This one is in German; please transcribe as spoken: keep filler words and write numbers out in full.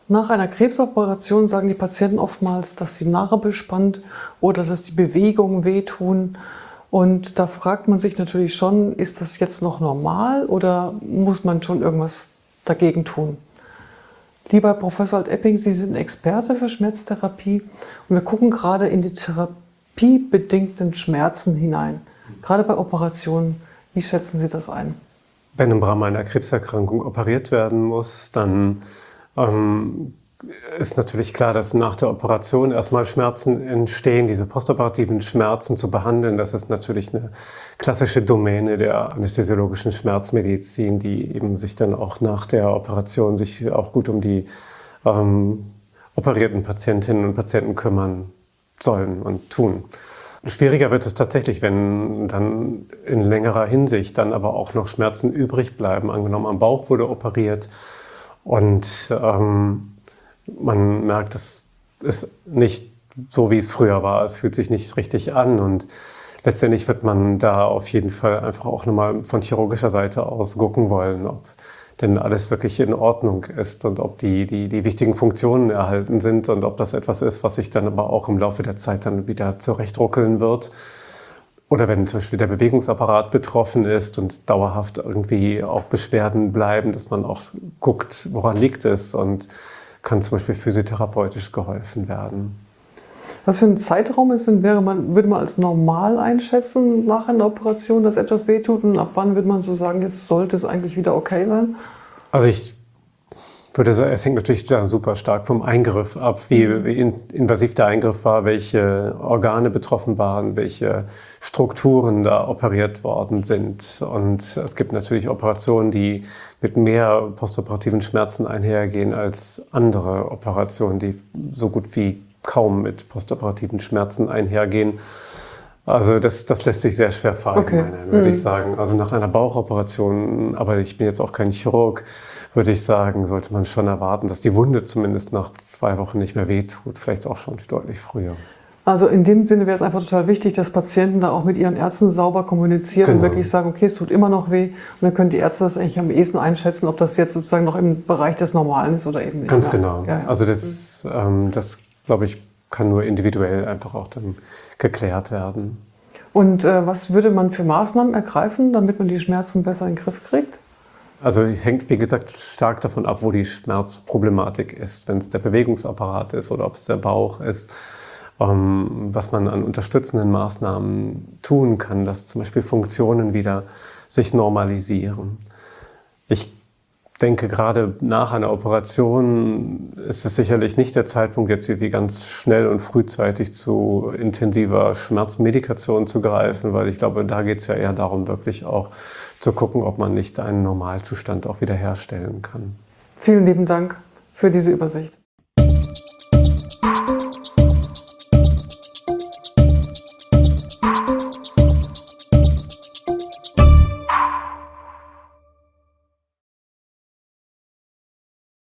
Nach einer Krebsoperation sagen die Patienten oftmals, dass die Narbe spannt oder dass die Bewegungen wehtun. Und da fragt man sich natürlich schon, ist das jetzt noch normal oder muss man schon irgendwas dagegen tun? Lieber Herr Professor Alt-Epping, Sie sind Experte für Schmerztherapie und wir gucken gerade in die therapiebedingten Schmerzen hinein, gerade bei Operationen. Wie schätzen Sie das ein? Wenn im Rahmen einer Krebserkrankung operiert werden muss, dann ähm, ist natürlich klar, dass nach der Operation erstmal Schmerzen entstehen. Diese postoperativen Schmerzen zu behandeln, das ist natürlich eine klassische Domäne der anästhesiologischen Schmerzmedizin, die eben sich dann auch nach der Operation sich auch gut um die ähm, operierten Patientinnen und Patienten kümmern sollen und tun. Schwieriger wird es tatsächlich, wenn dann in längerer Hinsicht dann aber auch noch Schmerzen übrig bleiben. Angenommen, am Bauch wurde operiert und ähm, man merkt, es ist nicht so, wie es früher war. Es fühlt sich nicht richtig an und letztendlich wird man da auf jeden Fall einfach auch nochmal von chirurgischer Seite aus gucken wollen, ob denn alles wirklich in Ordnung ist und ob die, die, die wichtigen Funktionen erhalten sind und ob das etwas ist, was sich dann aber auch im Laufe der Zeit dann wieder zurechtruckeln wird. Oder wenn zum Beispiel der Bewegungsapparat betroffen ist und dauerhaft irgendwie auch Beschwerden bleiben, dass man auch guckt, woran liegt es und kann zum Beispiel physiotherapeutisch geholfen werden. Was für ein Zeitraum ist denn, wäre man, würde man als normal einschätzen nach einer Operation, dass etwas wehtut? Und ab wann würde man so sagen, jetzt sollte es eigentlich wieder okay sein? Also ich würde sagen, es hängt natürlich super stark vom Eingriff ab, wie, wie invasiv der Eingriff war, welche Organe betroffen waren, welche Strukturen da operiert worden sind. Und es gibt natürlich Operationen, die mit mehr postoperativen Schmerzen einhergehen als andere Operationen, die so gut wie kaum mit postoperativen Schmerzen einhergehen. Also das, das lässt sich sehr schwer verallgemeinern, okay. würde mhm. ich sagen. Also nach einer Bauchoperation, aber ich bin jetzt auch kein Chirurg, würde ich sagen, sollte man schon erwarten, dass die Wunde zumindest nach zwei Wochen nicht mehr wehtut, vielleicht auch schon deutlich früher. Also in dem Sinne wäre es einfach total wichtig, dass Patienten da auch mit ihren Ärzten sauber kommunizieren genau. und wirklich sagen, okay, es tut immer noch weh. Und dann können die Ärzte das eigentlich am ehesten einschätzen, ob das jetzt sozusagen noch im Bereich des Normalen ist oder eben nicht. Ganz genau. Ja, ja. Also das, mhm. ähm, das glaube ich, kann nur individuell einfach auch dann geklärt werden. Und äh, was würde man für Maßnahmen ergreifen, damit man die Schmerzen besser in den Griff kriegt? Also hängt, wie gesagt, stark davon ab, wo die Schmerzproblematik ist. Wenn es der Bewegungsapparat ist oder ob es der Bauch ist, ähm, was man an unterstützenden Maßnahmen tun kann, dass zum Beispiel Funktionen wieder sich normalisieren. Ich denke, gerade nach einer Operation ist es sicherlich nicht der Zeitpunkt, jetzt irgendwie ganz schnell und frühzeitig zu intensiver Schmerzmedikation zu greifen, weil ich glaube, da geht es ja eher darum, wirklich auch zu gucken, ob man nicht einen Normalzustand auch wiederherstellen kann. Vielen lieben Dank für diese Übersicht.